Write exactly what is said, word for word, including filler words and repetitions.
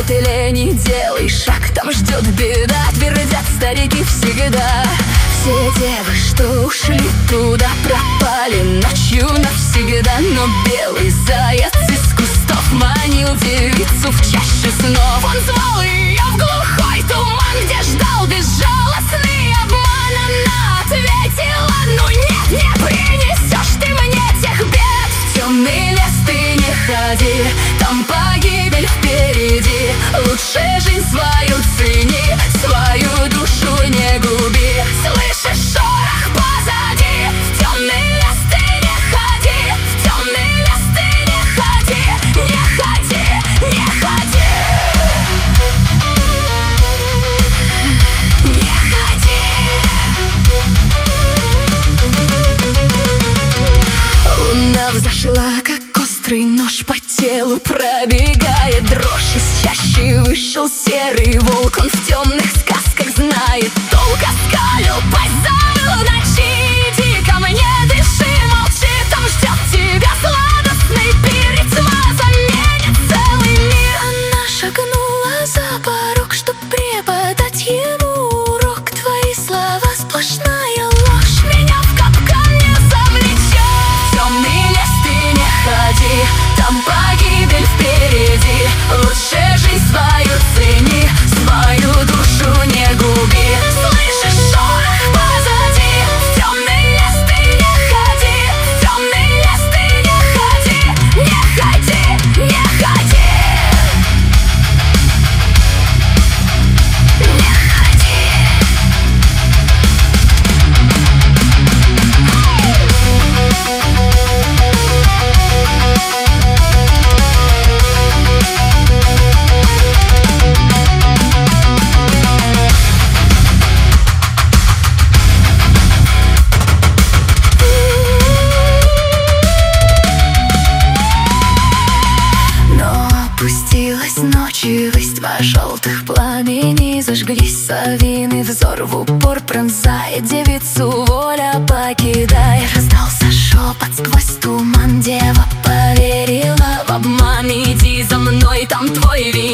или не делай шаг, там ждет беда, твердят старики всегда. Все девы, что ушли туда, пропали ночью навсегда. Но белый заяц из кустов манил девицу в чаще снов. Он звал ее в глухой туман, где ждал безжалостный обман. Она ответила: ну нет, не принесешь ты мне тех бед. В темный лес ты не ходи, там погибель впереди. Лучше жизнь свою цени, свою душу не губи. Слышишь шорох позади? В темный лес ты не ходи, в темный лес ты не ходи, не ходи, не ходи, не ходи. Луна взошла, как острый нож по телу пробегает дрожь. Из чащи вышел серый волк, он в темных сказках знает толк. Оскалил пасть, завыл в ночи: иди ко мне, дыши, молчи, там ждет тебя сладостный пир. И тьма заменит целый мир. Она шагнула за порог, чтоб преподать ему урок. Твои слова сплошная ложь, Меня в капкан не завлечешь. В темный лес ты не ходи, там погибель впереди. Лучше жизнь свою цени, свою душу не губи. Слышишь шорох позади? В темный лес ты не ходи, в темный лес ты не ходи, не ходи, не ходи, не ходи. но опустилась ночь, и высь два желтых пламени зажглись. Совиный взор в упор пронзает девицу, воля покидая. Раздался шепот сквозь туман, дева поверила в обман. Иди за мной, там твой вид.